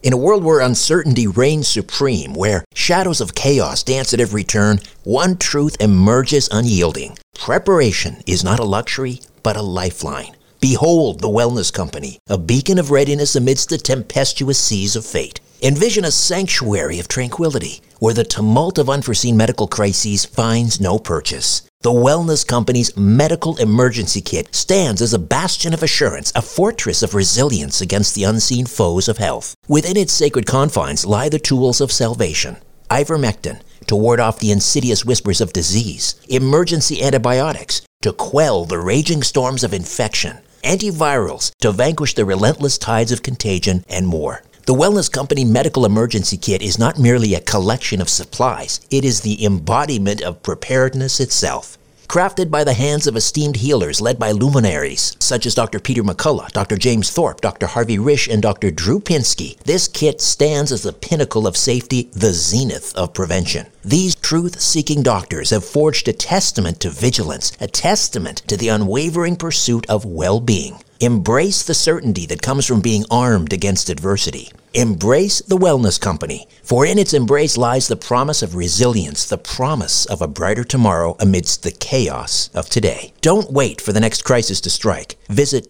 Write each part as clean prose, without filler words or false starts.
In a world where uncertainty reigns supreme, where shadows of chaos dance at every turn, one truth emerges unyielding. Preparation is not a luxury, but a lifeline. Behold the Wellness Company, a beacon of readiness amidst the tempestuous seas of fate. Envision a sanctuary of tranquility, where the tumult of unforeseen medical crises finds no purchase. The Wellness Company's Medical Emergency Kit stands as a bastion of assurance, a fortress of resilience against the unseen foes of health. Within its sacred confines lie the tools of salvation. Ivermectin, to ward off the insidious whispers of disease. Emergency antibiotics, to quell the raging storms of infection. Antivirals, to vanquish the relentless tides of contagion, and more. The Wellness Company Medical Emergency Kit is not merely a collection of supplies. It is the embodiment of preparedness itself. Crafted by the hands of esteemed healers led by luminaries such as Dr. Peter McCullough, Dr. James Thorpe, Dr. Harvey Risch, and Dr. Drew Pinsky, this kit stands as the pinnacle of safety, the zenith of prevention. These truth-seeking doctors have forged a testament to vigilance, a testament to the unwavering pursuit of well-being. Embrace the certainty that comes from being armed against adversity. Embrace the Wellness Company, for in its embrace lies the promise of resilience, the promise of a brighter tomorrow amidst the chaos of today. Don't wait for the next crisis to strike. Visit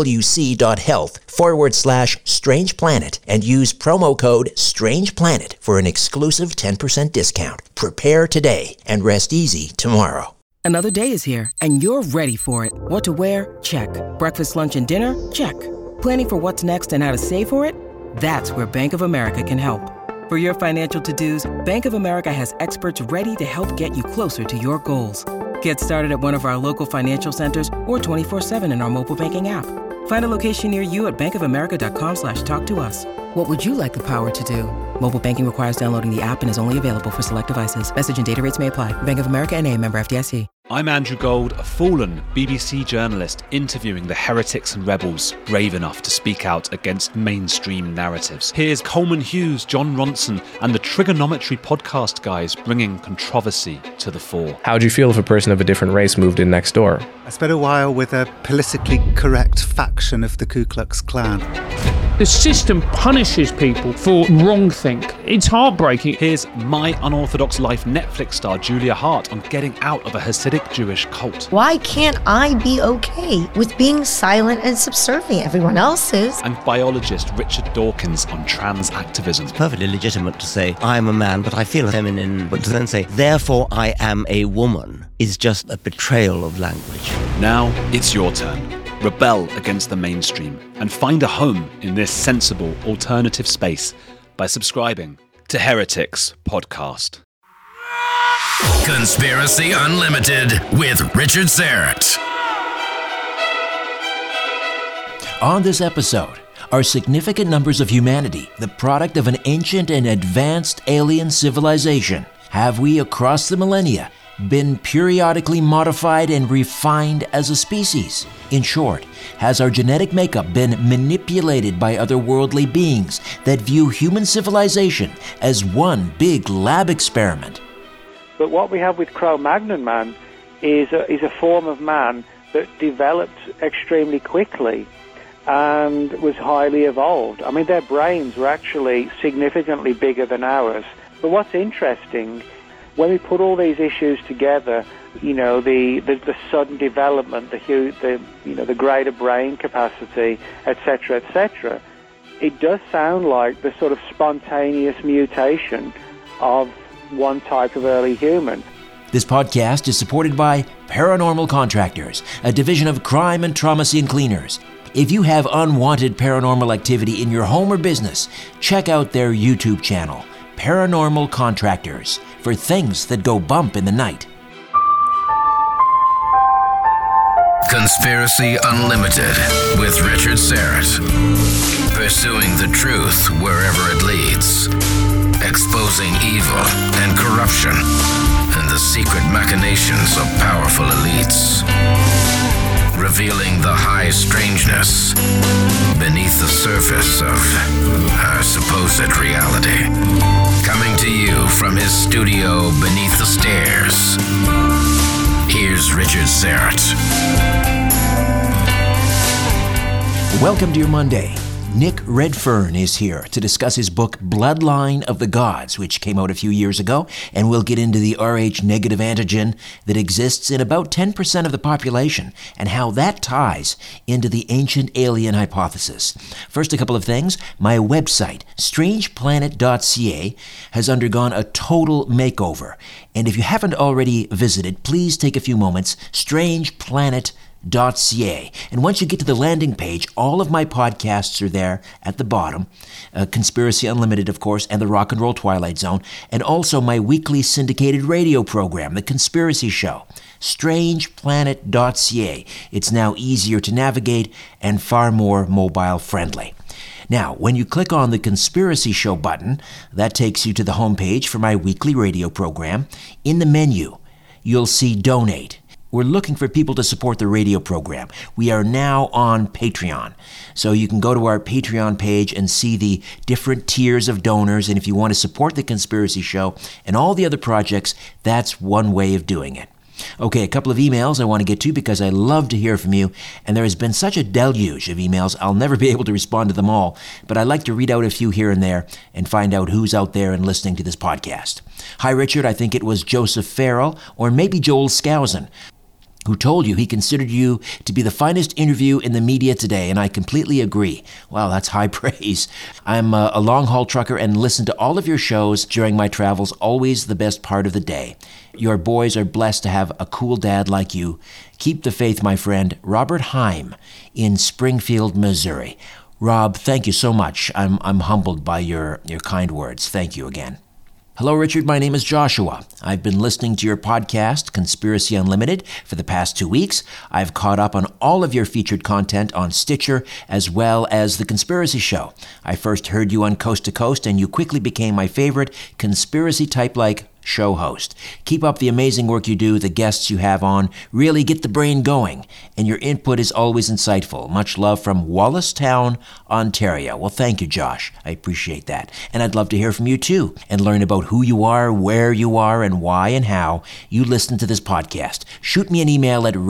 twc.health/Strange Planet and use promo code Strange Planet for an exclusive 10% discount. Prepare today and rest easy tomorrow. Another day is here, and you're ready for it. What to wear? Check. Breakfast, lunch, and dinner? Check. Planning for what's next and how to save for it? That's where Bank of America can help. For your financial to-dos, Bank of America has experts ready to help get you closer to your goals. Get started at one of our local financial centers or 24/7 in our mobile banking app. Find a location near you at bankofamerica.com/talktous. What would you like the power to do? Mobile banking requires downloading the app and is only available for select devices. Message and data rates may apply. Bank of America N.A., member FDIC. I'm Andrew Gold, a fallen BBC journalist interviewing the heretics and rebels brave enough to speak out against mainstream narratives. Here's Coleman Hughes, John Ronson, and the Trigonometry podcast guys bringing controversy to the fore. How would you feel if a person of a different race moved in next door? I spent a while with a politically correct faction of the Ku Klux Klan. The system punishes people for wrongthink. It's heartbreaking. Here's My Unorthodox Life Netflix star Julia Hart on getting out of a Hasidic Jewish cult. Why can't I be okay with being silent and subservient? Everyone else is. And biologist Richard Dawkins on trans activism. It's perfectly legitimate to say, I'm a man, but I feel feminine. But to then say, therefore I am a woman, is just a betrayal of language. Now it's your turn. Rebel against the mainstream and find a home in this sensible alternative space by subscribing to Heretics Podcast. Conspiracy Unlimited with Richard Syrett. On this episode, are significant numbers of humanity the product of an ancient and advanced alien civilization? Have we, across the millennia, been periodically modified and refined as a species? In short, has our genetic makeup been manipulated by otherworldly beings that view human civilization as one big lab experiment? But what we have with Cro-Magnon man is a form of man that developed extremely quickly and was highly evolved. I mean, their brains were actually significantly bigger than ours. But what's interesting, when we put all these issues together, you know, the sudden development, the greater brain capacity, etc., it does sound like the sort of spontaneous mutation of one type of early human. This podcast is supported by Paranormal Contractors, a division of crime and trauma scene cleaners. If you have unwanted paranormal activity in your home or business, check out their YouTube channel, Paranormal Contractors, for things that go bump in the night. Conspiracy Unlimited with Richard Syrett. Pursuing the truth wherever it leads. Exposing evil and corruption and the secret machinations of powerful elites. Revealing the high strangeness beneath the surface of our supposed reality. Coming to you from his studio beneath the stairs, here's Richard Syrett. Welcome to your Monday. Nick Redfern is here to discuss his book Bloodline of the Gods, which came out a few years ago, and we'll get into the Rh negative antigen that exists in about 10% of the population and how that ties into the ancient alien hypothesis. First, a couple of things. My website, strangeplanet.ca, has undergone a total makeover, and if you haven't already visited, please take a few moments. strangeplanet.ca. And once you get to the landing page, all of my podcasts are there at the bottom. Conspiracy Unlimited, of course, and the Rock and Roll Twilight Zone, and also my weekly syndicated radio program, The Conspiracy Show. strangeplanet.ca. It's now easier to navigate and far more mobile friendly. Now, when you click on the Conspiracy Show button, that takes you to the homepage for my weekly radio program. In the menu, you'll see Donate. We're looking for people to support the radio program. We are now on Patreon. So you can go to our Patreon page and see the different tiers of donors. And if you want to support The Conspiracy Show and all the other projects, that's one way of doing it. Okay, a couple of emails I want to get to because I love to hear from you, and there has been such a deluge of emails, I'll never be able to respond to them all, but I'd like to read out a few here and there and find out who's out there and listening to this podcast. Hi, Richard. I think it was Joseph Farrell, or maybe Joel Skousen, who told you he considered you to be the finest interview in the media today, and I completely agree. Wow, that's high praise. I'm a long-haul trucker and listen to all of your shows during my travels, always the best part of the day. Your boys are blessed to have a cool dad like you. Keep the faith, my friend. Robert Heim in Springfield, Missouri. Rob, thank you so much. I'm humbled by your kind words. Thank you again. Hello, Richard. My name is Joshua. I've been listening to your podcast, Conspiracy Unlimited, for the past 2 weeks. I've caught up on all of your featured content on Stitcher, as well as The Conspiracy Show. I first heard you on Coast to Coast, and you quickly became my favorite conspiracy-type-like show host. Keep up the amazing work you do. The guests you have on really get the brain going, and your input is always insightful. Much love from Wallacestown, Ontario. Well, thank you, Josh. I appreciate that. And I'd love to hear from you too and learn about who you are, where you are, and why and how you listen to this podcast. Shoot me an email at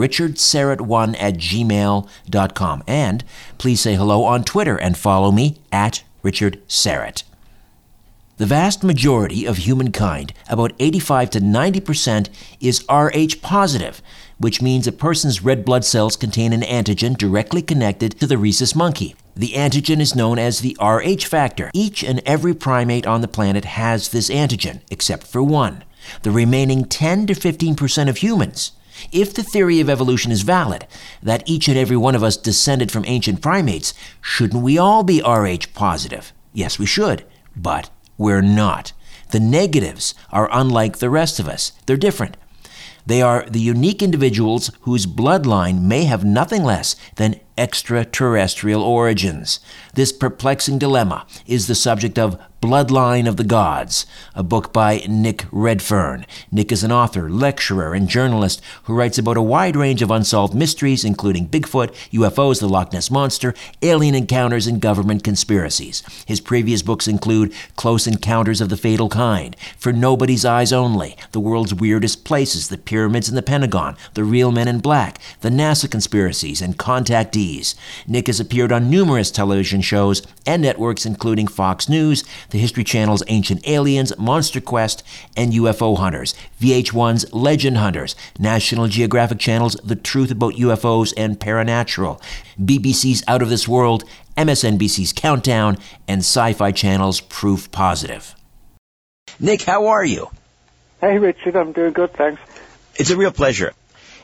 richardsarrett1@gmail.com. And please say hello on Twitter and follow me at Richard Sarrett. The vast majority of humankind, about 85 to 90%, is Rh positive, which means a person's red blood cells contain an antigen directly connected to the rhesus monkey. The antigen is known as the Rh factor. Each and every primate on the planet has this antigen, except for one. The remaining 10 to 15% of humans. If the theory of evolution is valid, that each and every one of us descended from ancient primates, shouldn't we all be Rh positive? Yes, we should, but we're not. The negatives are unlike the rest of us. They're different. They are the unique individuals whose bloodline may have nothing less than extraterrestrial origins. This perplexing dilemma is the subject of Bloodline of the Gods, a book by Nick Redfern. Nick is an author, lecturer, and journalist who writes about a wide range of unsolved mysteries, including Bigfoot, UFOs, the Loch Ness Monster, alien encounters, and government conspiracies. His previous books include Close Encounters of the Fatal Kind, For Nobody's Eyes Only, The World's Weirdest Places, The Pyramids and the Pentagon, The Real Men in Black, The NASA Conspiracies, and Contactees. Nick has appeared on numerous television shows and networks, including Fox News, the History Channel's Ancient Aliens, Monster Quest, and UFO Hunters, VH1's Legend Hunters, National Geographic Channel's The Truth About UFOs and Paranatural, BBC's Out of This World, MSNBC's Countdown, and Sci-Fi Channel's Proof Positive. Nick, how are you? Hey, Richard. I'm doing good, thanks. It's a real pleasure.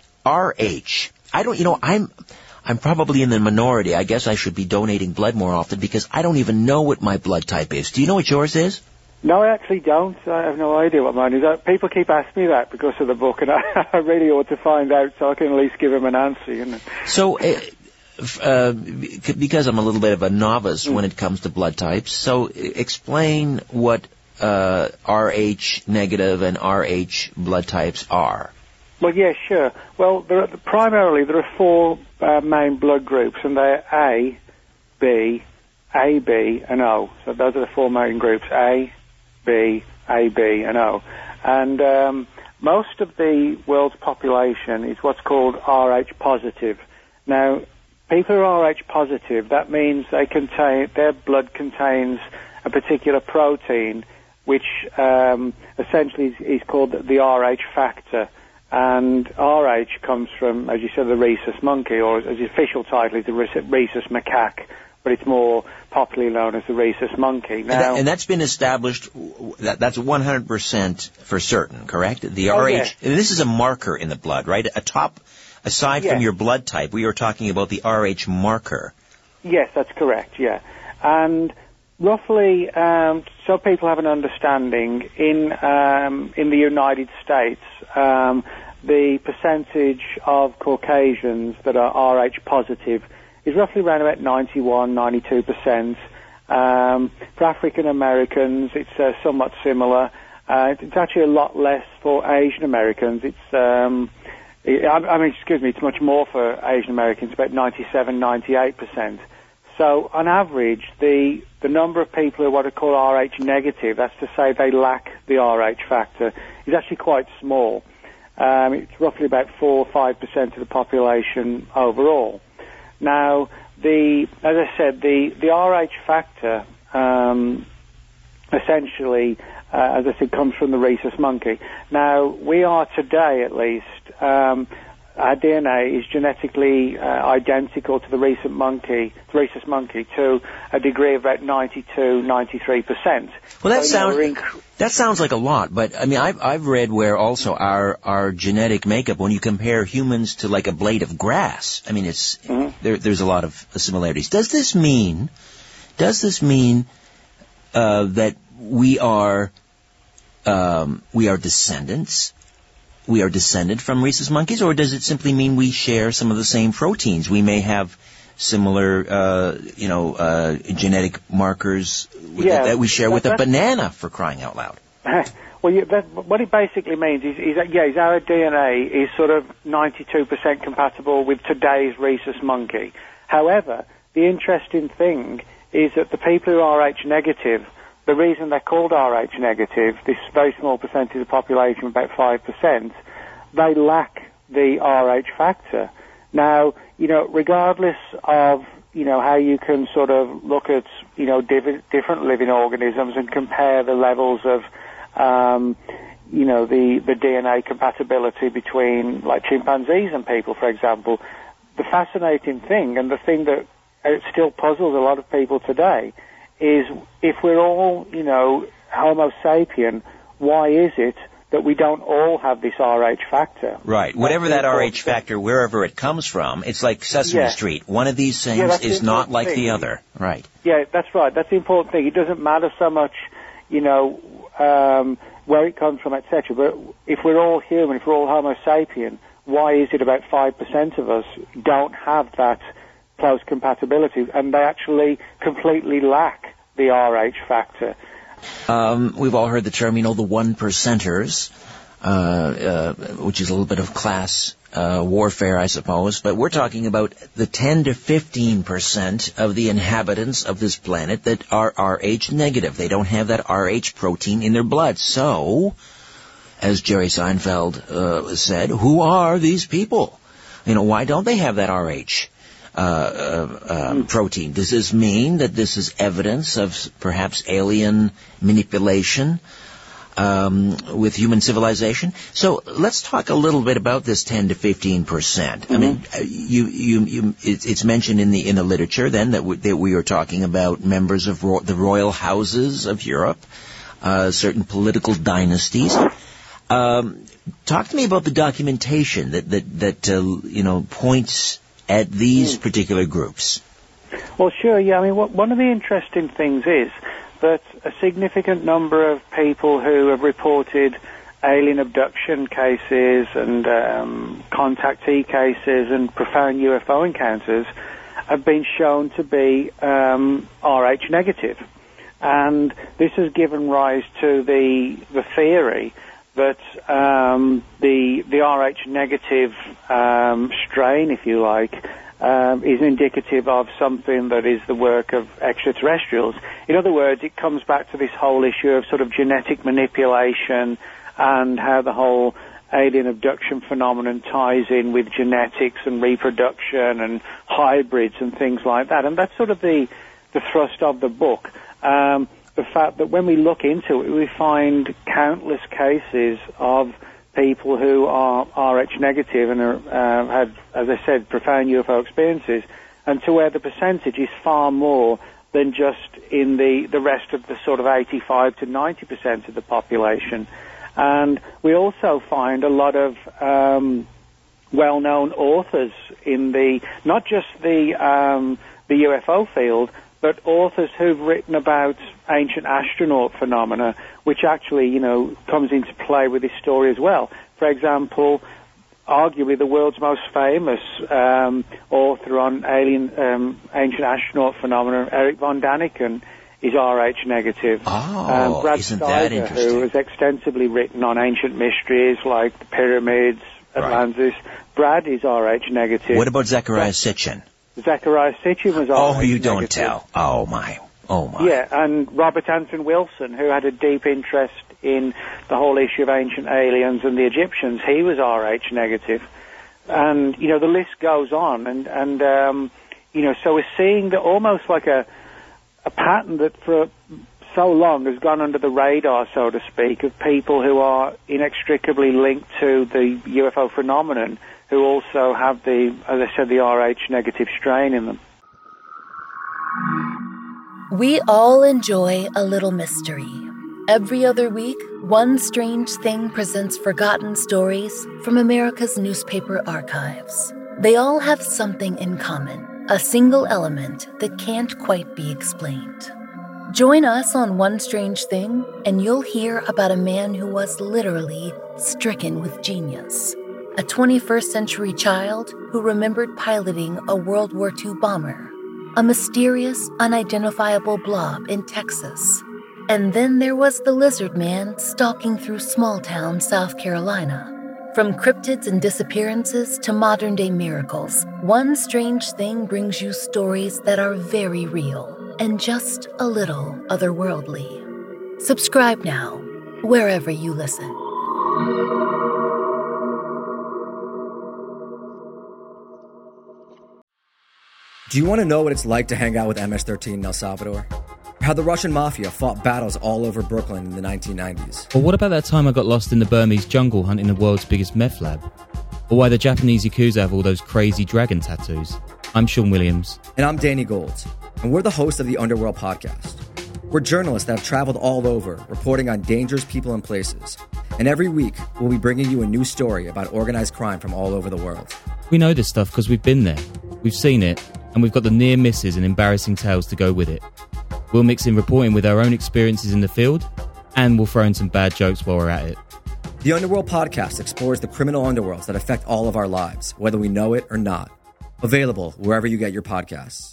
RH. I'm probably in the minority. I guess I should be donating blood more often because I don't even know what my blood type is. Do you know what yours is? No, I actually don't. I have no idea what mine is. People keep asking me that because of the book, and I really ought to find out so I can at least give them an answer. You know? So, because I'm a little bit of a novice when it comes to blood types, so explain what Rh negative and Rh blood types are. Well, yeah, sure. Well, primarily there are four main blood groups, and they're A, B, AB, and O. So those are the four main groups, A, B, AB, and O. And most of the world's population is what's called Rh positive. Now, people who are Rh positive, that means their blood contains a particular protein, which essentially is called the Rh factor. And Rh comes from, as you said, the rhesus monkey, or as the official title is the rhesus macaque, but it's more popularly known as the rhesus monkey. Now, and that's been established, that's 100% for certain, correct? The Rh, yes. And this is a marker in the blood, right? Aside from your blood type, we are talking about the Rh marker. Yes, that's correct, yeah. And roughly, so people have an understanding, in the United States, the percentage of Caucasians that are Rh positive is roughly around about 91-92%. For African Americans, it's somewhat similar. It's actually a lot less for Asian Americans. It's much more for Asian Americans, about 97-98%. So, on average, the number of people who are what are called Rh negative, that's to say they lack the Rh factor, is actually quite small. It's roughly about 4 or 5% of the population overall. Now, as I said, the Rh factor essentially, as I said, comes from the rhesus monkey. Now, we are today, at least, our DNA is genetically identical to the rhesus monkey to a degree of about 92-93%. Well, that sounds like a lot, but I mean, I've read where also our genetic makeup, when you compare humans to like a blade of grass, I mean, it's there's a lot of similarities. Does this mean that we are descendants? We are descended from rhesus monkeys, or does it simply mean we share some of the same proteins? We may have similar, genetic markers that we share with a banana, for crying out loud. Well, what it basically means is our DNA is sort of 92% compatible with today's rhesus monkey. However, the interesting thing is that the people who are Rh negative, the reason they're called Rh negative, this very small percentage of the population, about 5%, they lack the Rh factor. Now, regardless of, how you can sort of look at, different living organisms and compare the levels of, the DNA compatibility between, like, chimpanzees and people, for example, the fascinating thing, and the thing that still puzzles a lot of people today, is if we're all, Homo sapien, why is it that we don't all have this Rh factor? Right. Whatever that Rh factor, wherever it comes from, it's like Sesame Street. One of these things is not like the other. Right. Yeah, that's right. That's the important thing. It doesn't matter so much, where it comes from, etc. But if we're all human, if we're all Homo sapien, why is it about 5% of us don't have that close compatibility, and they actually completely lack the Rh factor? We've all heard the term, the 1%ers, which is a little bit of class warfare, I suppose. But we're talking about the 10 to 15% of the inhabitants of this planet that are Rh negative. They don't have that Rh protein in their blood. So, as Jerry Seinfeld said, who are these people? Why don't they have that Rh protein? Does this mean that this is evidence of perhaps alien manipulation with human civilization? So let's talk a little bit about this 10 to 15%. I mean, it's mentioned in the literature then that we are talking about members of the royal houses of Europe, certain political dynasties. Talk to me about the documentation that points at these particular groups. Well, sure, yeah. I mean, one of the interesting things is that a significant number of people who have reported alien abduction cases and contactee cases and profound UFO encounters have been shown to be Rh negative. And this has given rise to the theory that the Rh negative strain, if you like, is indicative of something that is the work of extraterrestrials. In other words, it comes back to this whole issue of sort of genetic manipulation and how the whole alien abduction phenomenon ties in with genetics and reproduction and hybrids and things like that. And that's sort of the thrust of the book. The fact that when we look into it, we find countless cases of people who are Rh negative and had, as I said, profound UFO experiences, and to where the percentage is far more than just in the rest of the sort of 85 to 90% of the population. And we also find a lot of well-known authors in not just the UFO field, but authors who've written about ancient astronaut phenomena, which actually, comes into play with this story as well. For example, arguably the world's most famous author on ancient astronaut phenomena, Eric von Daniken, is Rh negative. Oh, Brad isn't Steiger, that interesting? who has extensively written on ancient mysteries like the pyramids, Atlantis. Right. Brad is Rh negative. What about Zecharia Sitchin? Zecharia Sitchin was Rh negative. Oh, you don't tell. Oh, my. Yeah, and Robert Anton Wilson, who had a deep interest in the whole issue of ancient aliens and the Egyptians, he was Rh negative. And, the list goes on. And so we're seeing that almost like a pattern that for so long has gone under the radar, so to speak, of people who are inextricably linked to the UFO phenomenon, who also have as I said, the Rh negative strain in them. We all enjoy a little mystery. Every other week, One Strange Thing presents forgotten stories from America's newspaper archives. They all have something in common, a single element that can't quite be explained. Join us on One Strange Thing, and you'll hear about a man who was literally stricken with genius. A 21st century child who remembered piloting a World War II bomber. A mysterious, unidentifiable blob in Texas. And then there was the lizard man stalking through small-town South Carolina. From cryptids and disappearances to modern-day miracles, One Strange Thing brings you stories that are very real and just a little otherworldly. Subscribe now, wherever you listen. Do you want to know what it's like to hang out with MS-13 in El Salvador? How the Russian mafia fought battles all over Brooklyn in the 1990s? Or what about that time I got lost in the Burmese jungle hunting the world's biggest meth lab? Or why the Japanese Yakuza have all those crazy dragon tattoos? I'm Sean Williams. And I'm Danny Gold. And we're the hosts of the Underworld Podcast. We're journalists that have traveled all over, reporting on dangerous people and places. And every week, we'll be bringing you a new story about organized crime from all over the world. We know this stuff because we've been there. We've seen it. And we've got the near misses and embarrassing tales to go with it. We'll mix in reporting with our own experiences in the field, and we'll throw in some bad jokes while we're at it. The Underworld Podcast explores the criminal underworlds that affect all of our lives, whether we know it or not. Available wherever you get your podcasts.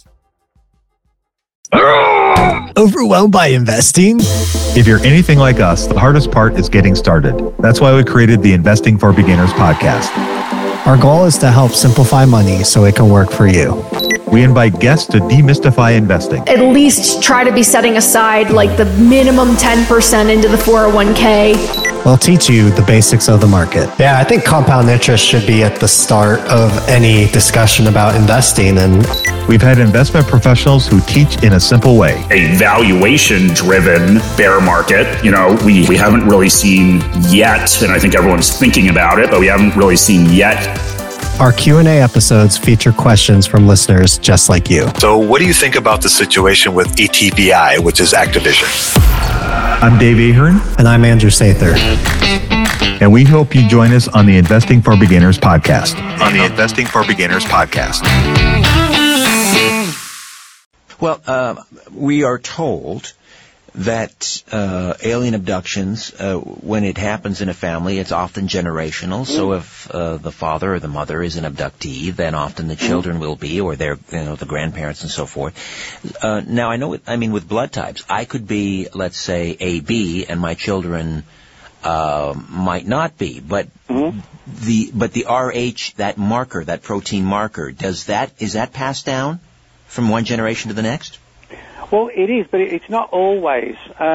Overwhelmed by investing? If you're anything like us, the hardest part is getting started. That's why we created the Investing for Beginners podcast. Our goal is to help simplify money so it can work for you. We invite guests to demystify investing. At least try to be setting aside like the minimum 10% into the 401k. We'll teach you the basics of the market. Yeah, I think compound interest should be at the start of any discussion about investing. And we've had investment professionals who teach in a simple way. A valuation-driven bear market, we haven't really seen yet, and I think everyone's thinking about it, but we haven't really seen yet. Our Q&A episodes feature questions from listeners just like you. So what do you think about the situation with ETVI, which is Activision? I'm Dave Ahern. And I'm Andrew Sather. And we hope you join us on the Investing for Beginners podcast. Well, we are told that alien abductions, when it happens in a family, it's often generational. So if the father or the mother is an abductee, then often the children will be, or their, the grandparents and so forth. Now, with blood types, I could be, let's say, AB, and my children might not be. But the RH, that marker, that protein marker, is that passed down from one generation to the next? Well, it is, but it's not always.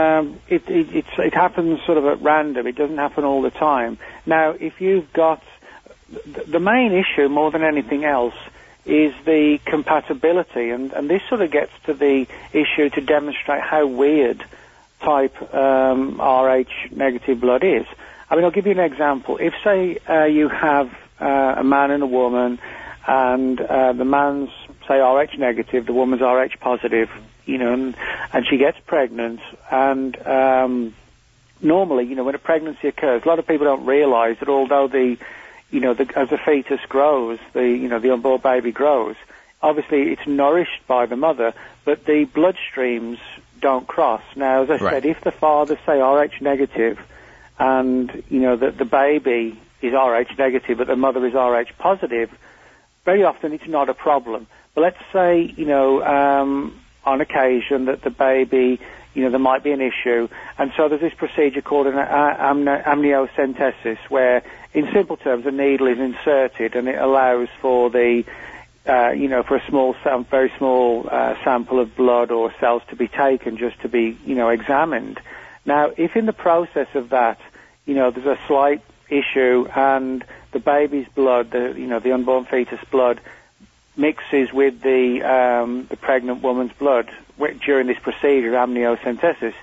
It happens sort of at random. It doesn't happen all the time. Now, if you've got... The main issue, more than anything else, is the compatibility, and this sort of gets to the issue to demonstrate how weird type Rh negative blood is. I mean, I'll give you an example. If, say, you have a man and a woman, and the man's, say, Rh negative, the woman's Rh positive, you know, and she gets pregnant, and normally, you know, when a pregnancy occurs, a lot of people don't realise that although as the fetus grows, the unborn baby grows, obviously it's nourished by the mother, but the bloodstreams don't cross. Now, as I said, if the father's, say, Rh negative, and, you know, the baby is Rh negative, but the mother is Rh positive, very often it's not a problem. But let's say, you know, on occasion that the baby, you know, there might be an issue, and so there's this procedure called an amniocentesis, where, in simple terms, a needle is inserted, and it allows for the, you know, for a very small sample of blood or cells to be taken, just to be, you know, examined. Now, if in the process of that, you know, there's a slight issue, and the baby's blood, the unborn fetus blood, mixes with the pregnant woman's blood during this procedure, amniocentesis,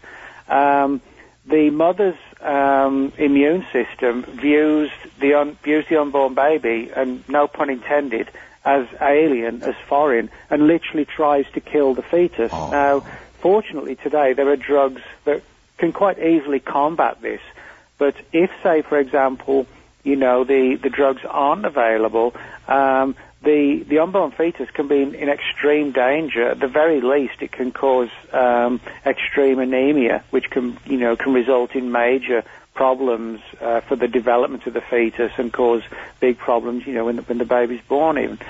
the mother's immune system views the unborn baby, and no pun intended, as alien, as foreign, and literally tries to kill the fetus. Oh. Now, fortunately today there are drugs that can quite easily combat this, but if, say, for example, you know, the drugs aren't available, the unborn fetus can be in extreme danger. At the very least, it can cause extreme anemia, which can result in major problems for the development of the fetus and cause big problems, you know, when the baby's born even.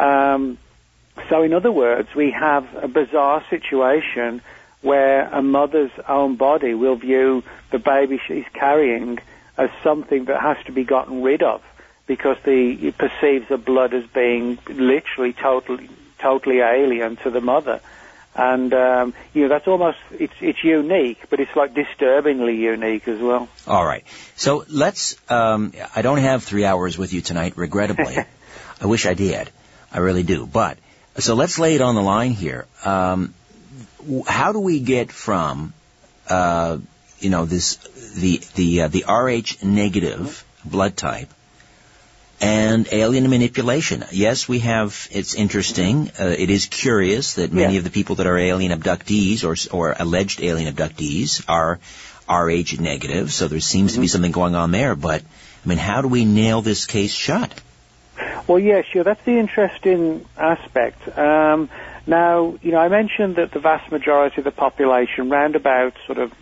So in other words, we have a bizarre situation where a mother's own body will view the baby she's carrying as something that has to be gotten rid of, because it perceives the blood as being literally totally alien to the mother. And, you know, that's almost, it's unique, but it's like disturbingly unique as well. All right. So let's, I don't have 3 hours with you tonight, regrettably. I wish I did. I really do. But, so let's lay it on the line here. How do we get from, you know, the Rh negative blood type and alien manipulation? Yes, we have, it's interesting, it is curious that many of the people that are alien abductees or alleged alien abductees are Rh negative, so there seems to be something going on there, but, I mean, how do we nail this case shut? Well, yeah, sure, that's the interesting aspect. Now, you know, I mentioned that the vast majority of the population, round about sort of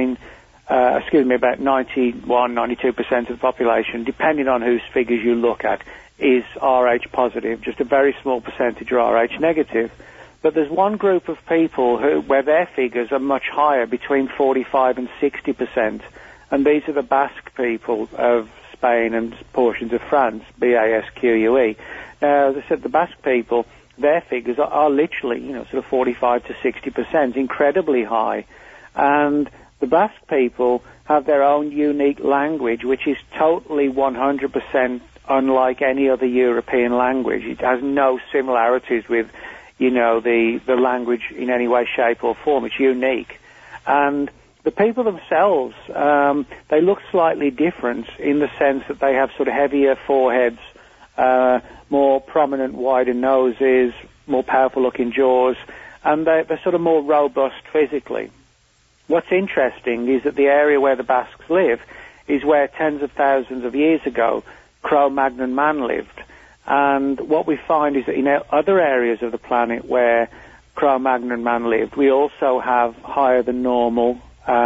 about 91, 92% of the population, depending on whose figures you look at, is Rh positive. Just a very small percentage are Rh negative. But there's one group of people where their figures are much higher, between 45 and 60%, and these are the Basque people of Spain and portions of France, B-A-S-Q-U-E. Now, as I said, the Basque people, their figures are literally, you know, sort of 45 to 60%, incredibly high. And the Basque people have their own unique language, which is totally 100% unlike any other European language. It has no similarities with, you know, the language in any way, shape or form. It's unique. And the people themselves, they look slightly different in the sense that they have sort of heavier foreheads, more prominent, wider noses, more powerful-looking jaws, and they're sort of more robust physically. What's interesting is that the area where the Basques live is where tens of thousands of years ago Cro-Magnon man lived. And what we find is that in other areas of the planet where Cro-Magnon man lived, we also have higher than normal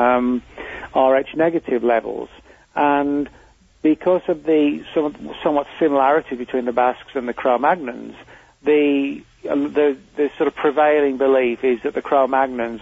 Rh negative levels. And because of the somewhat similarity between the Basques and the Cro-Magnons, the sort of prevailing belief is that the Cro-Magnons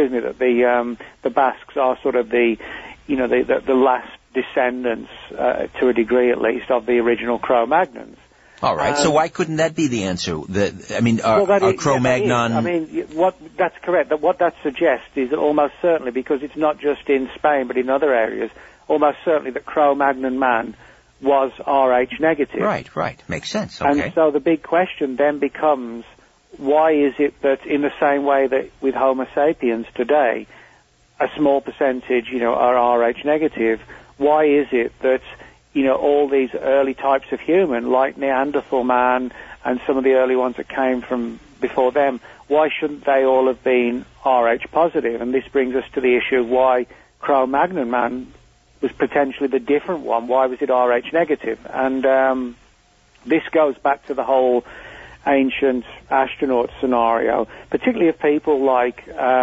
the Basques are sort of the last descendants, to a degree at least, of the original Cro-Magnons. All right. So why couldn't that be the answer? Are Cro-Magnon... that's correct. What that suggests is that almost certainly, because it's not just in Spain but in other areas, almost certainly that Cro-Magnon man was Rh negative. Right. Makes sense. Okay. And so the big question then becomes, why is it that in the same way that with Homo sapiens today, a small percentage, are Rh negative, why is it that all these early types of human, like Neanderthal man and some of the early ones that came from before them, why shouldn't they all have been Rh positive? And this brings us to the issue of why Cro-Magnon man was potentially the different one. Why was it Rh negative? And this goes back to the whole ancient astronaut scenario, particularly of people like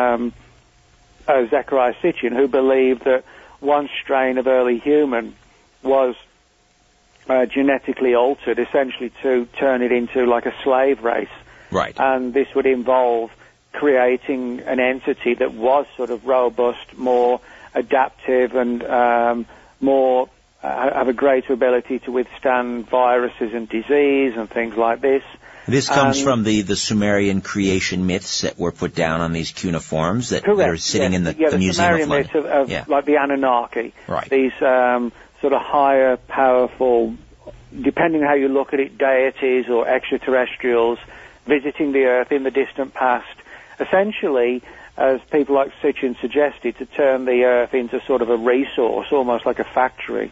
Zecharia Sitchin, who believed that one strain of early human was genetically altered, essentially to turn it into like a slave race. Right. And this would involve creating an entity that was sort of robust, more adaptive, and more have a greater ability to withstand viruses and disease and things like this. This comes from the Sumerian creation myths that were put down on these cuneiforms that are sitting in the Museum of London. Myths of like the Anunnaki. Right. These sort of higher, powerful, depending on how you look at it, deities or extraterrestrials visiting the Earth in the distant past, essentially, as people like Sitchin suggested, to turn the Earth into sort of a resource, almost like a factory,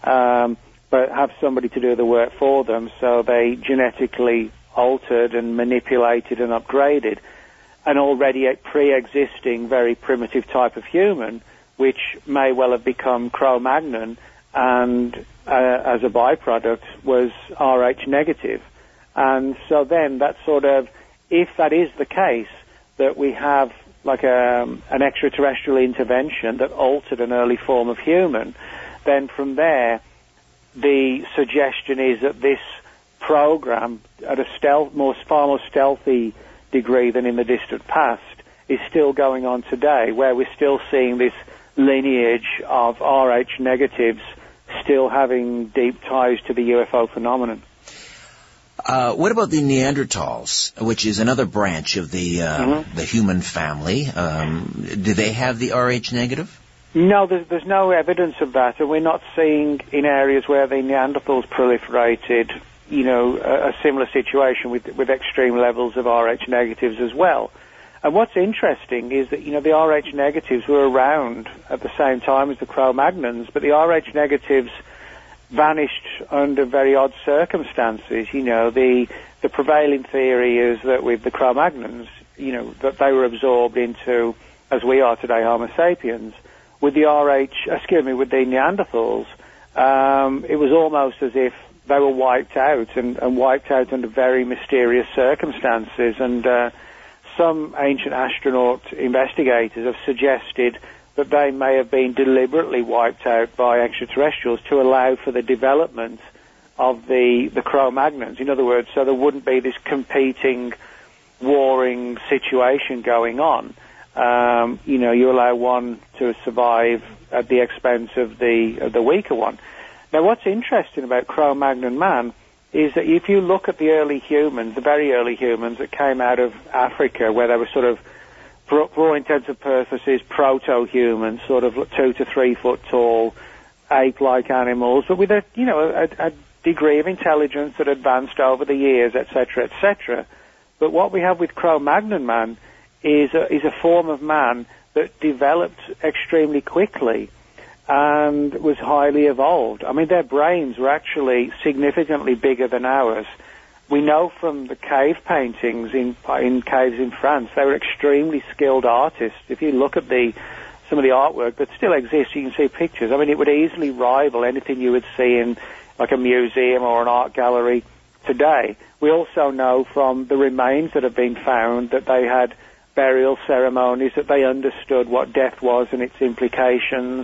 but have somebody to do the work for them, so they genetically altered and manipulated and upgraded an already pre-existing, very primitive type of human, which may well have become Cro-Magnon, and as a byproduct was Rh negative. And so then that sort of, if that is the case, that we have like an extraterrestrial intervention that altered an early form of human, then from there the suggestion is that this program, at a far more stealthy degree than in the distant past, is still going on today, where we're still seeing this lineage of Rh negatives still having deep ties to the UFO phenomenon. What about the Neanderthals, which is another branch of the human family? Do they have the Rh negative? No, there's no evidence of that, and we're not seeing in areas where the Neanderthals proliferated, a similar situation with extreme levels of Rh negatives as well. And what's interesting is that, the Rh negatives were around at the same time as the Cro-Magnons, but the Rh negatives vanished under very odd circumstances. The prevailing theory is that with the Cro-Magnons, that they were absorbed into, as we are today, Homo sapiens. With the with the Neanderthals, it was almost as if they were wiped out and wiped out under very mysterious circumstances. And some ancient astronaut investigators have suggested that they may have been deliberately wiped out by extraterrestrials to allow for the development of the Cro-Magnons. In other words, so there wouldn't be this competing, warring situation going on. You allow one to survive at the expense of the weaker one. Now, what's interesting about Cro-Magnon man is that if you look at the early humans, the very early humans that came out of Africa, where they were sort of, for all intents and purposes, proto-humans, sort of 2 to 3 foot tall, ape-like animals, but with a degree of intelligence that advanced over the years, etc., etc. But what we have with Cro-Magnon man is a form of man that developed extremely quickly and was highly evolved. I mean, their brains were actually significantly bigger than ours. We know from the cave paintings in caves in France, they were extremely skilled artists. If you look at some of the artwork that still exists, you can see pictures. I mean, it would easily rival anything you would see in like a museum or an art gallery today. We also know from the remains that have been found that they had burial ceremonies, that they understood what death was and its implications.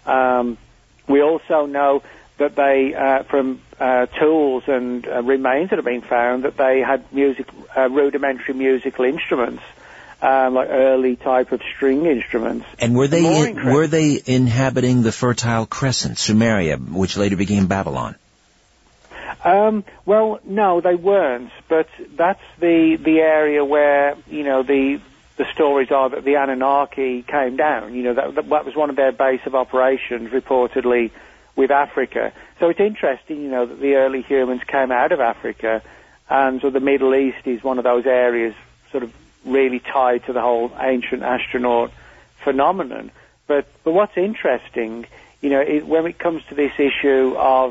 We also know that they, from tools and remains that have been found, that they had rudimentary musical instruments, like early type of string instruments. And were they inhabiting the Fertile Crescent, Sumeria, which later became Babylon? Well, no, they weren't, but that's the area where, the stories are that the Anunnaki came down. That was one of their base of operations, reportedly, with Africa. So it's interesting, that the early humans came out of Africa, and so the Middle East is one of those areas sort of really tied to the whole ancient astronaut phenomenon. But what's interesting, when it comes to this issue of,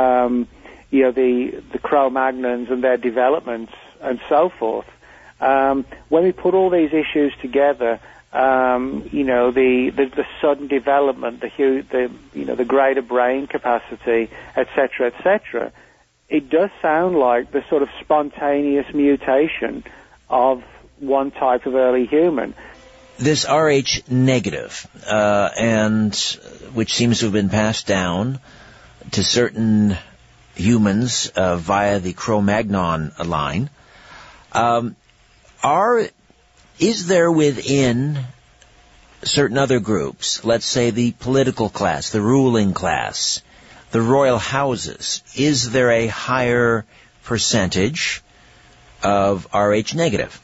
the Cro-Magnons and their developments and so forth, when we put all these issues together, the sudden development, the greater brain capacity, etc., it does sound like the sort of spontaneous mutation of one type of early human. This Rh negative, and which seems to have been passed down to certain humans via the Cro-Magnon line, is there within certain other groups, let's say the political class, the ruling class, the royal houses, is there a higher percentage of Rh negative?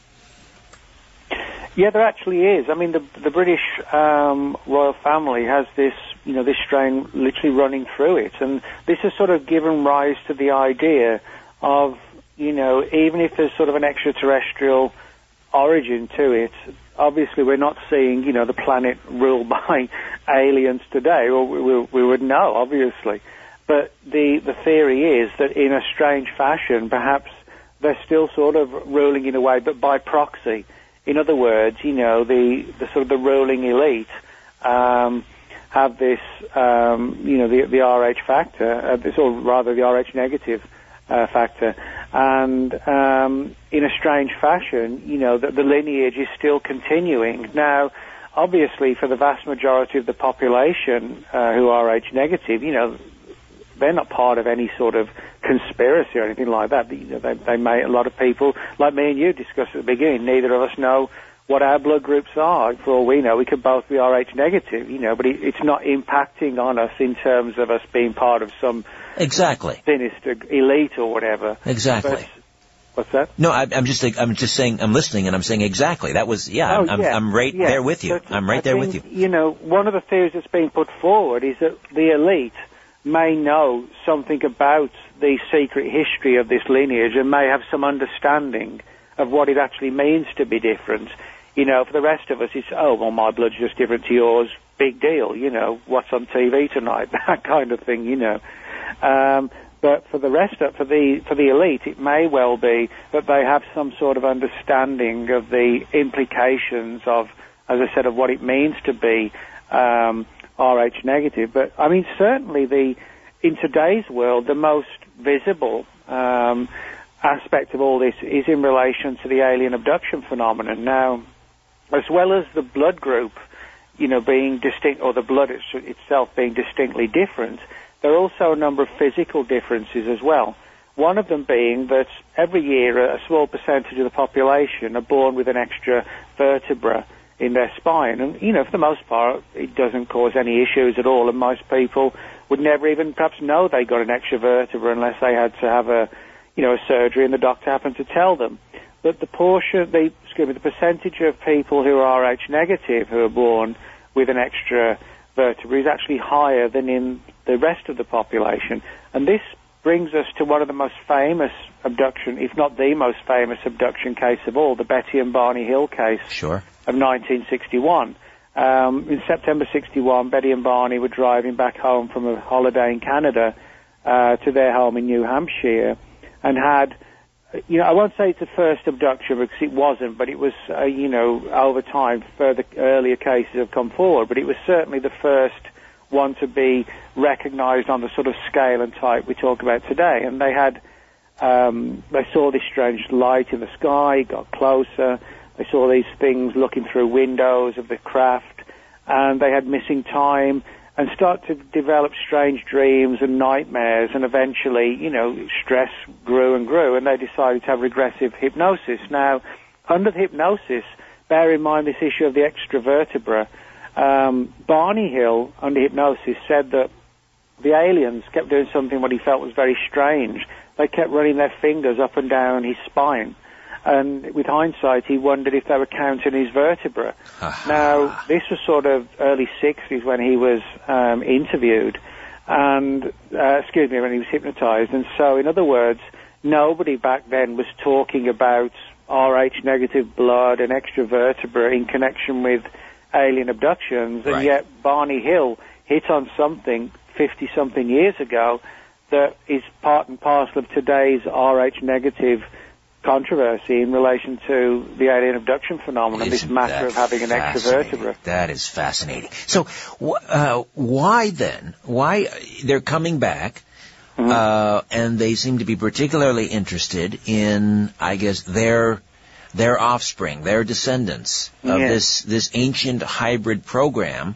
Yeah, there actually is. I mean, the British royal family has this, this strain literally running through it, and this has sort of given rise to the idea of, even if there's sort of an extraterrestrial origin to it, obviously we're not seeing, the planet ruled by aliens today, or we would know, obviously. But the theory is that in a strange fashion, perhaps they're still sort of ruling in a way, but by proxy. In other words, the sort of the ruling elite have this, the Rh factor, or rather the Rh negative factor, and in a strange fashion, the lineage is still continuing. Now, obviously, for the vast majority of the population who are Rh negative, they're not part of any sort of conspiracy or anything like that. They may, a lot of people, like me and you discussed at the beginning, neither of us know what our blood groups are. For all we know, we could both be Rh negative, but it's not impacting on us in terms of us being part of some sinister elite or whatever. Exactly. But, what's that? No, I'm just saying, I'm listening and I'm saying exactly. That was, I'm right there with you. I'm right there with you. One of the theories that's being put forward is that the elite may know something about the secret history of this lineage and may have some understanding of what it actually means to be different. For the rest of us, it's, my blood's just different to yours, big deal, what's on TV tonight, that kind of thing, But for the rest of, for the elite, it may well be that they have some sort of understanding of the implications of, as I said, of what it means to be Rh negative. But I mean, certainly in today's world, the most visible aspect of all this is in relation to the alien abduction phenomenon. Now, as well as the blood group, being distinct, or the blood itself being distinctly different, there are also a number of physical differences as well. One of them being that every year a small percentage of the population are born with an extra vertebra in their spine. And, for the most part, it doesn't cause any issues at all, and most people would never even perhaps know they got an extra vertebra unless they had to have a surgery and the doctor happened to tell them. But the percentage of people who are Rh negative who are born with an extra vertebra is actually higher than in the rest of the population. And this brings us to one of the most famous abduction, if not the most famous abduction case of all, the Betty and Barney Hill case of 1961. In September 61, Betty and Barney were driving back home from a holiday in Canada to their home in New Hampshire, and had, I won't say it's the first abduction because it wasn't, but it was, over time, further earlier cases have come forward, but it was certainly the first one to be recognized on the sort of scale and type we talk about today. And they had, they saw this strange light in the sky, got closer, they saw these things looking through windows of the craft, and they had missing time, and start to develop strange dreams and nightmares, and eventually, stress grew and grew, and they decided to have regressive hypnosis. Now, under the hypnosis, bear in mind this issue of the extra vertebra, Barney Hill, under hypnosis, said that the aliens kept doing something what he felt was very strange. They kept running their fingers up and down his spine. And with hindsight, he wondered if they were counting his vertebrae. Now, this was sort of early 60s when he was interviewed, and, when he was hypnotized. And so, in other words, nobody back then was talking about Rh-negative blood and extra vertebrae in connection with alien abductions, and yet Barney Hill hit on something 50-something years ago that is part and parcel of today's Rh-negative controversy in relation to the alien abduction phenomenon, this matter of having an extra vertebra. That is fascinating. So why then? Why they're coming back, and they seem to be particularly interested in, I guess, their offspring, their descendants of this ancient hybrid program.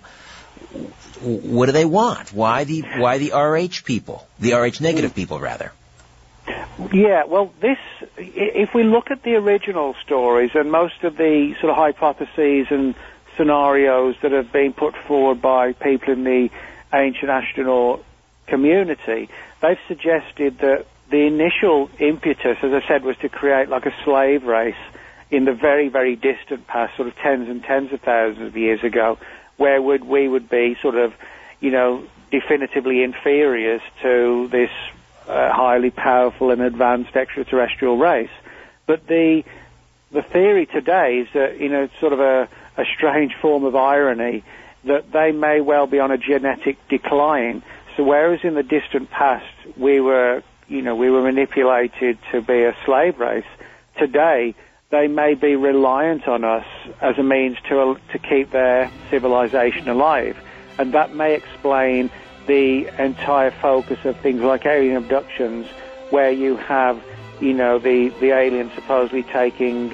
What do they want? Why the Rh people, the Rh negative people, rather? Yeah, well, if we look at the original stories and most of the sort of hypotheses and scenarios that have been put forward by people in the ancient astronaut community, they've suggested that the initial impetus, as I said, was to create like a slave race in the very, very distant past, sort of tens and tens of thousands of years ago, where we would be sort of, definitively inferiors to this highly powerful and advanced extraterrestrial race. But the theory today is that, sort of a strange form of irony, that they may well be on a genetic decline. So whereas in the distant past we were manipulated to be a slave race, today they may be reliant on us as a means to keep their civilization alive. And that may explain the entire focus of things like alien abductions, where you have, the aliens supposedly taking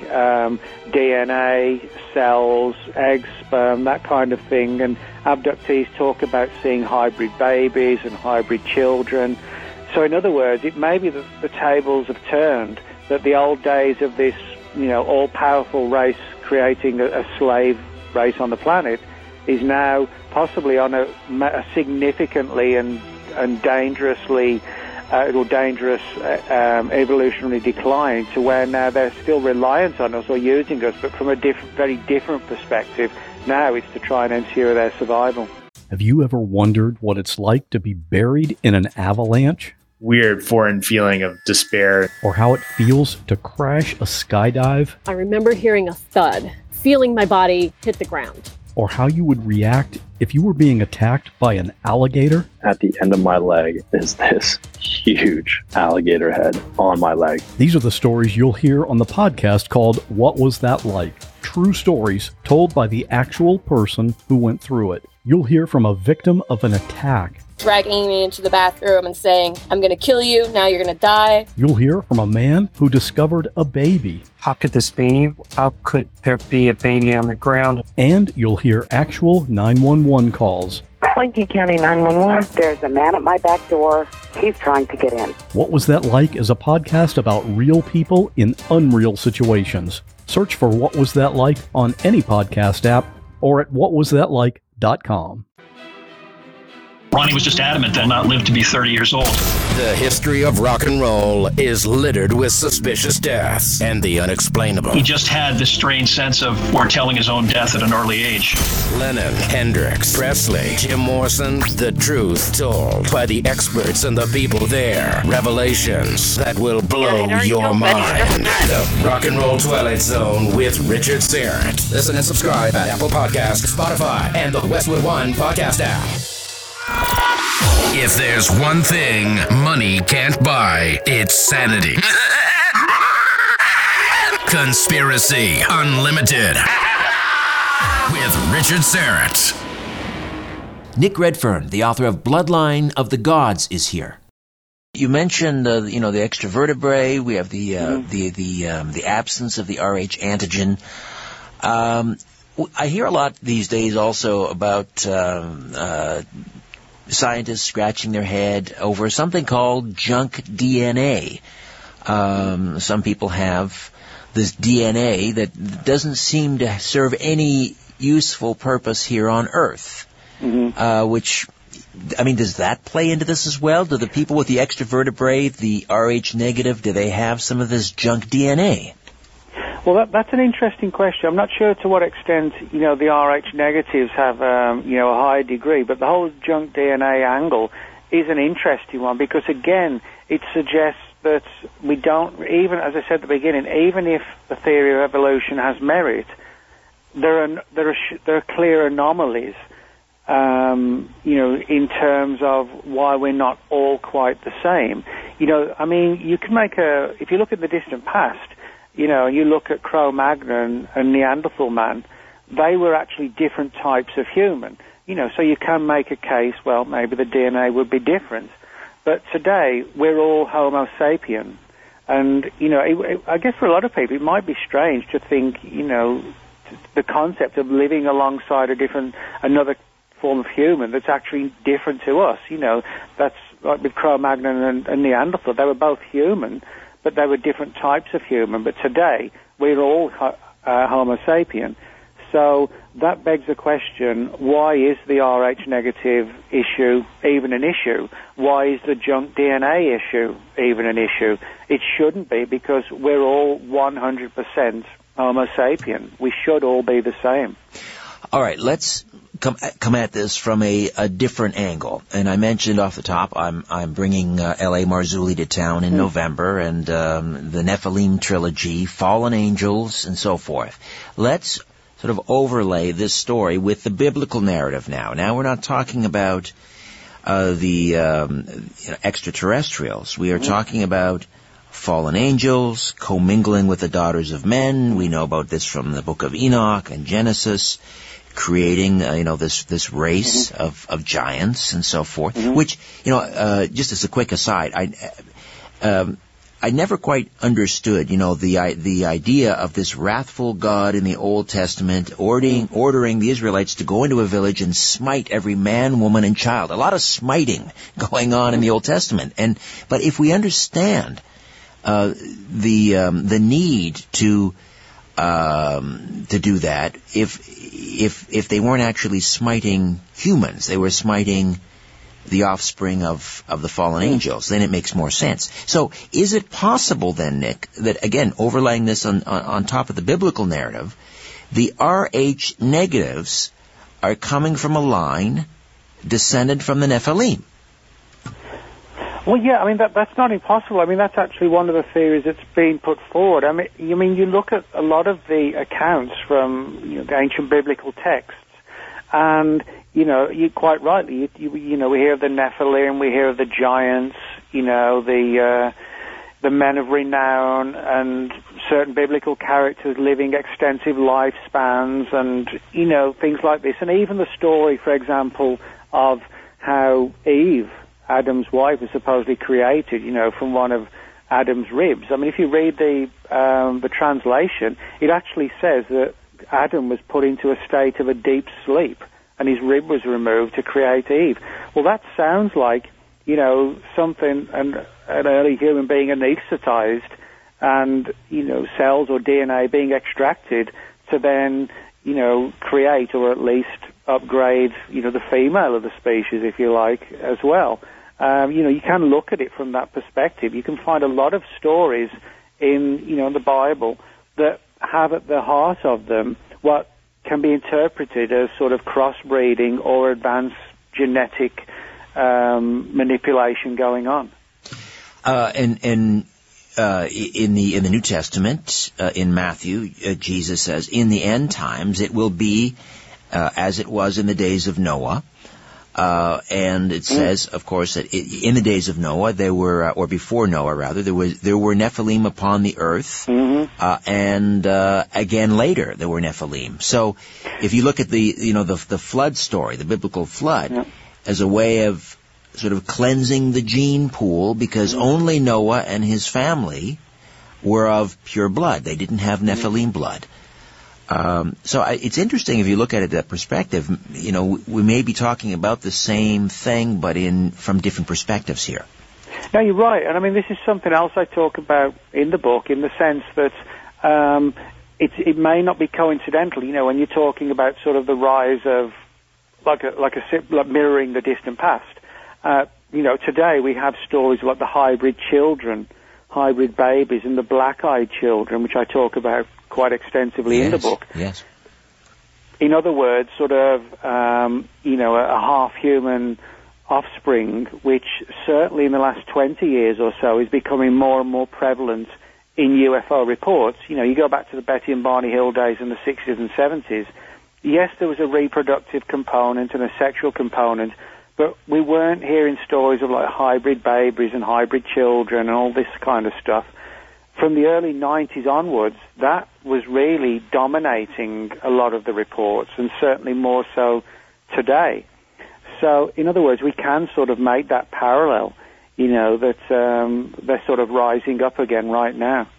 DNA, cells, eggs, sperm, that kind of thing, and abductees talk about seeing hybrid babies and hybrid children. So in other words, it may be that the tables have turned, that the old days of this, all-powerful race creating a slave race on the planet is now possibly on a significantly and dangerously dangerous evolutionary decline, to where now they're still reliant on us or using us, but from a very different perspective. Now it's to try and ensure their survival. Have you ever wondered what it's like to be buried in an avalanche? Weird foreign feeling of despair. Or how it feels to crash a skydive? I remember hearing a thud, feeling my body hit the ground. Or how you would react if you were being attacked by an alligator? At the end of my leg is this huge alligator head on my leg. These are the stories you'll hear on the podcast called What Was That Like? True stories told by the actual person who went through it. You'll hear from a victim of an attack. Dragging me into the bathroom and saying, I'm going to kill you, now you're going to die. You'll hear from a man who discovered a baby. How could this be? How could there be a baby on the ground? And you'll hear actual 911 calls. Lincoln County 911. There's a man at my back door. He's trying to get in. What Was That Like is a podcast about real people in unreal situations. Search for What Was That Like on any podcast app or at whatwasthatlike.com. Ronnie was just adamant that not live to be 30 years old. The history of rock and roll is littered with suspicious deaths and the unexplainable. He just had this strange sense of foretelling his own death at an early age. Lennon, Hendrix, Presley, Jim Morrison, the truth told by the experts and the people there. Revelations that will blow your mind. The Rock and Roll Twilight Zone with Richard Syrett. Listen and subscribe at Apple Podcasts, Spotify, and the Westwood One podcast app. If there's one thing money can't buy, it's sanity. Conspiracy Unlimited with Richard Syrett. Nick Redfern, the author of Bloodline of the Gods, is here. You mentioned, the extra vertebrae. We have the absence of the Rh antigen. I hear a lot these days also about scientists scratching their head over something called junk DNA. Some people have this DNA that doesn't seem to serve any useful purpose here on Earth, which I mean, does that play into this as well? Do the people with the extra vertebrae, the Rh negative, do they have some of this junk DNA? Well, that's an interesting question. I'm not sure to what extent, the Rh negatives have, a high degree, but the whole junk DNA angle is an interesting one because, again, it suggests that we don't, even, as I said at the beginning, even if the theory of evolution has merit, there are clear anomalies, in terms of why we're not all quite the same. You can if you look at the distant past, you look at Cro-Magnon and Neanderthal man, they were actually different types of human. So you can make a case, well, maybe the DNA would be different. But today, we're all Homo sapien. And, I guess for a lot of people, it might be strange to think, the concept of living alongside another form of human that's actually different to us. That's like with Cro-Magnon and Neanderthal. They were both human, but they were different types of human. But today, we're all Homo sapien. So that begs the question, why is the Rh negative issue even an issue? Why is the junk DNA issue even an issue? It shouldn't be, because we're all 100% Homo sapien. We should all be the same. All right, let's come at this from a different angle. And I mentioned off the top, I'm bringing L.A. Marzulli to town in November, and the Nephilim trilogy, Fallen Angels, and so forth. Let's sort of overlay this story with the biblical narrative now. Now we're not talking about the extraterrestrials. We are talking about fallen angels commingling with the daughters of men. We know about this from the book of Enoch and Genesis, creating this race of giants and so forth. Which, just as a quick aside, I never quite understood, the idea of this wrathful God in the Old Testament ordering the Israelites to go into a village and smite every man, woman, and child. A lot of smiting going on in the Old Testament. But if we understand the need to do that, if they weren't actually smiting humans, they were smiting the offspring of the fallen angels, then it makes more sense. So is it possible then, Nick, that, again, overlaying this on top of the biblical narrative, the Rh negatives are coming from a line descended from the Nephilim? Well, yeah, that's not impossible. That's actually one of the theories that's being put forward. You look at a lot of the accounts from the ancient biblical texts, and you quite rightly, we hear of the Nephilim, we hear of the giants, the men of renown, and certain biblical characters living extensive lifespans, and things like this. And even the story, for example, of how Eve, Adam's wife, was supposedly created, from one of Adam's ribs. If you read the translation, it actually says that Adam was put into a state of a deep sleep, and his rib was removed to create Eve. Well, that sounds like, something, an early human being anesthetized, and, cells or DNA being extracted to then, create or at least upgrade, the female of the species, if you like, as well. You can look at it from that perspective. You can find a lot of stories in, the Bible that have at the heart of them what can be interpreted as sort of crossbreeding or advanced genetic manipulation going on. In the New Testament, in Matthew, Jesus says, in the end times it will be as it was in the days of Noah. And it says, of course, that in the days of Noah, there were, or before Noah rather, there were Nephilim upon the earth, and again later there were Nephilim. So, if you look at the flood story, the biblical flood, as a way of sort of cleansing the gene pool, because only Noah and his family were of pure blood; they didn't have Nephilim blood. So it's interesting if you look at it that perspective. We may be talking about the same thing, but from different perspectives here. No, you're right. And this is something else I talk about in the book, in the sense that it may not be coincidental. When you're talking about sort of the rise of like mirroring the distant past. Today we have stories like the hybrid children, hybrid babies, and the black-eyed children, which I talk about quite extensively in the book. Yes. In other words, sort of, a half-human offspring, which certainly in the last 20 years or so is becoming more and more prevalent in UFO reports. You go back to the Betty and Barney Hill days in the 60s and 70s. Yes, there was a reproductive component and a sexual component, but we weren't hearing stories of like hybrid babies and hybrid children and all this kind of stuff. From the early 90s onwards, that was really dominating a lot of the reports, and certainly more so today. So, in other words, we can sort of make that parallel, that they're sort of rising up again right now.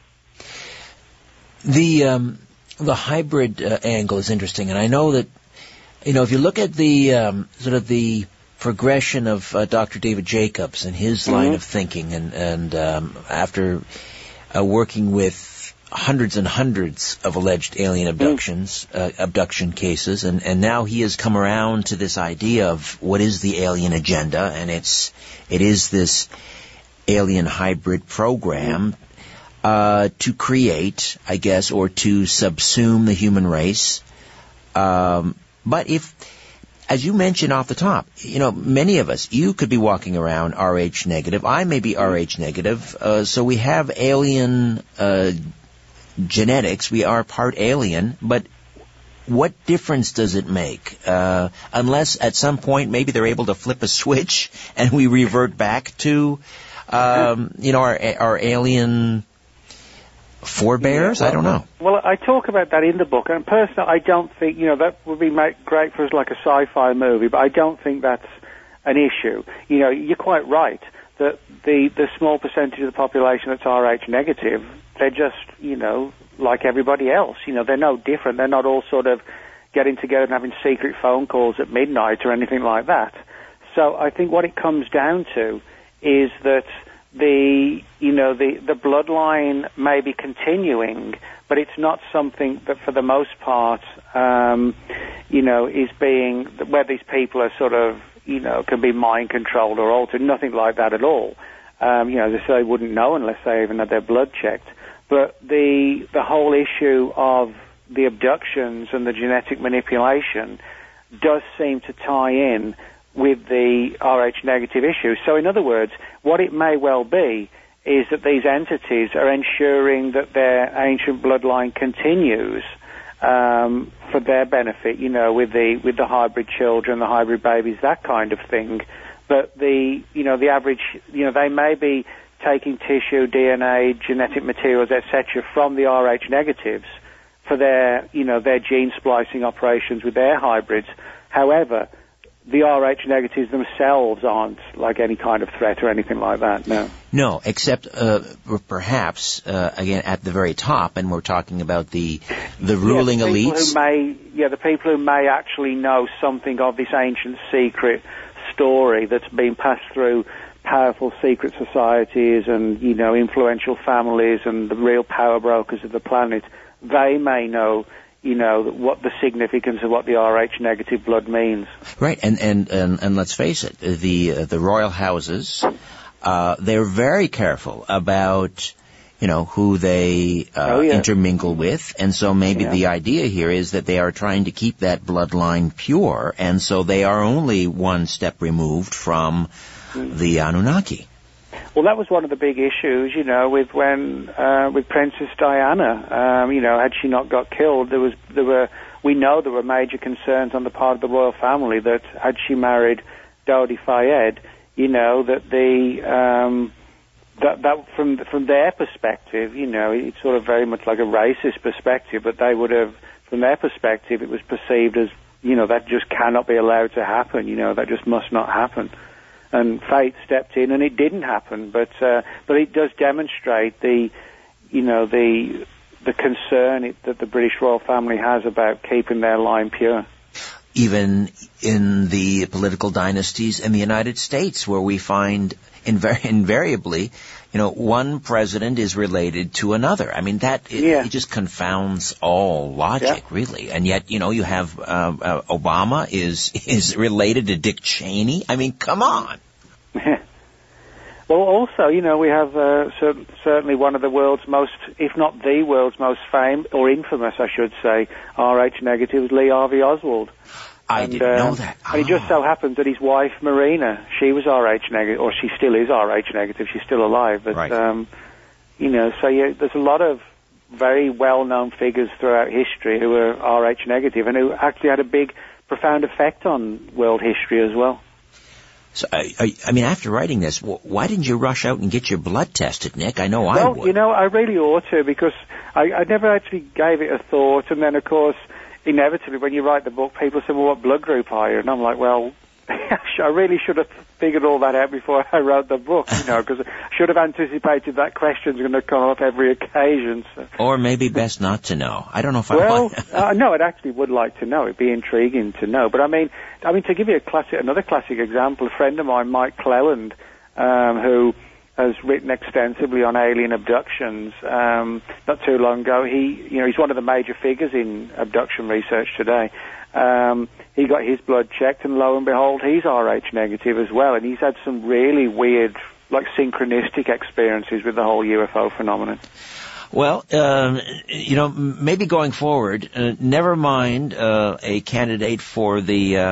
The hybrid angle is interesting, and I know that, if you look at the sort of the progression of Dr. David Jacobs and his line of thinking, and after working with hundreds and hundreds of alleged alien abduction cases, and now he has come around to this idea of what is the alien agenda, and it is this alien hybrid program to create, I guess, or to subsume the human race. But if, as you mentioned off the top, many of us, you could be walking around Rh negative, I may be Rh negative, so we have alien genetics, we are part alien, but what difference does it make? Unless at some point maybe they're able to flip a switch and we revert back to, our alien forebears? I don't know. Well, I talk about that in the book, and personally, I don't think, that would be great for us like a sci-fi movie, but I don't think that's an issue. You're quite right that the small percentage of the population that's Rh negative, they're just, like everybody else. They're no different. They're not all sort of getting together and having secret phone calls at midnight or anything like that. So I think what it comes down to is that the bloodline may be continuing, but it's not something that for the most part, is being, where these people are sort of, can be mind controlled or altered. Nothing like that at all. They wouldn't know unless they even had their blood checked. But the whole issue of the abductions and the genetic manipulation does seem to tie in with the Rh negative issue. So in other words, what it may well be is that these entities are ensuring that their ancient bloodline continues for their benefit, with the hybrid children, the hybrid babies, that kind of thing. But the average, they may be taking tissue, DNA, genetic materials, etc., from the Rh negatives for their gene splicing operations with their hybrids. However, the Rh negatives themselves aren't like any kind of threat or anything like that, no. No, except perhaps, again, at the very top, and we're talking about the ruling elites. The people who may actually know something of this ancient secret story that's been passed through powerful secret societies and, influential families and the real power brokers of the planet, they may know, what the significance of what the Rh negative blood means. Right, and let's face it, the royal houses, they're very careful about, who they intermingle with, and so maybe the idea here is that they are trying to keep that bloodline pure, and so they are only one step removed from the Anunnaki. Well, that was one of the big issues, with Princess Diana. Had she not got killed, we know there were major concerns on the part of the royal family that had she married Dodi Fayed, that from their perspective, it's sort of very much like a racist perspective, but they would have, from their perspective, it was perceived as, that just cannot be allowed to happen, that just must not happen. And fate stepped in, and it didn't happen. But it does demonstrate the concern that the British royal family has about keeping their line pure. even in the political dynasties in the United States, where we find invariably, one president is related to another. I mean, it just confounds all logic, really. And yet, you have Obama is related to Dick Cheney. I mean, come on. Well, also, we have certainly one of the world's most, if not the world's most famous, or infamous, I should say, Rh negative, Lee Harvey Oswald. I didn't know that. And it just so happens that his wife, Marina, she was Rh negative, or she still is Rh negative. She's still alive. But, right. There's a lot of very well-known figures throughout history who were Rh negative and who actually had a big, profound effect on world history as well. So, I mean, after writing this, why didn't you rush out and get your blood tested, Nick? I know I would. I really ought to, because I never actually gave it a thought, and then, of course, inevitably, when you write the book, people say, well, what blood group are you? And I'm like, well, I really should have figured all that out before I wrote the book, because I should have anticipated that question's going to come up every occasion. So. Or maybe best not to know. I don't know if I want. No, I'd actually would like to know. It'd be intriguing to know. But I mean, to give you another classic example, a friend of mine, Mike Cleland, who has written extensively on alien abductions, not too long ago. He's one of the major figures in abduction research today. He got his blood checked, and lo and behold, he's Rh negative as well. And he's had some really weird, like synchronistic experiences with the whole UFO phenomenon. Well, maybe going forward, never mind a candidate for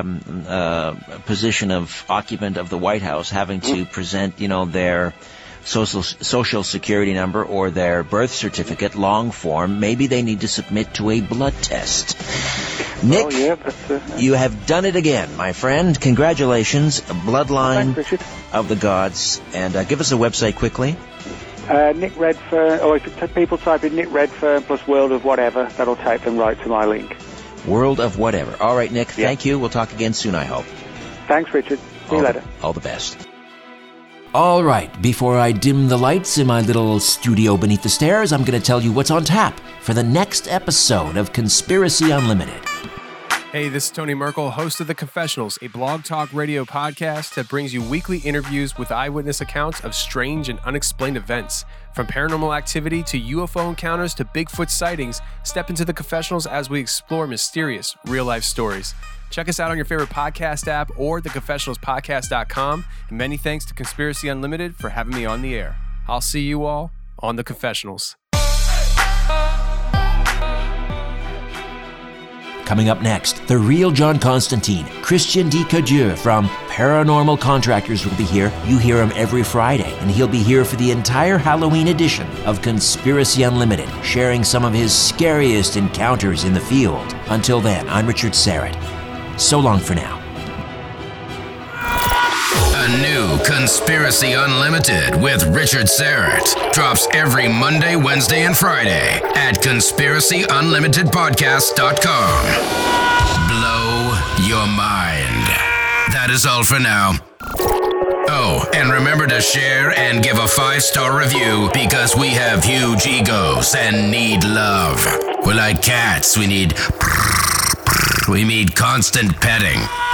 the position of occupant of the White House having to present, their social security number or their birth certificate, long form. Maybe they need to submit to a blood test. Nick, you have done it again, my friend. Congratulations. Bloodline of the Gods. And give us a website quickly. Nick Redfern, or if people type in Nick Redfern plus World of Whatever, that'll take them right to my link. World of Whatever. All right, Nick, thank you. We'll talk again soon, I hope. Thanks, Richard. See you later. All the best. All right, before I dim the lights in my little studio beneath the stairs, I'm going to tell you what's on tap for the next episode of Conspiracy Unlimited. Hey, this is Tony Merkel, host of The Confessionals, a blog talk radio podcast that brings you weekly interviews with eyewitness accounts of strange and unexplained events. From paranormal activity to UFO encounters to Bigfoot sightings, step into The Confessionals as we explore mysterious, real-life stories. Check us out on your favorite podcast app or theconfessionalspodcast.com. And many thanks to Conspiracy Unlimited for having me on the air. I'll see you all on The Confessionals. Coming up next, the real John Constantine, Christian D. Cadieux from Paranormal Contractors will be here. You hear him every Friday, and he'll be here for the entire Halloween edition of Conspiracy Unlimited, sharing some of his scariest encounters in the field. Until then, I'm Richard Serrett. So long for now. A new Conspiracy Unlimited with Richard Serrett drops every Monday, Wednesday, and Friday at conspiracyunlimitedpodcast.com. Blow your mind. That is all for now. Oh, and remember to share and give a 5-star review because we have huge egos and need love. We're like cats. We need constant petting.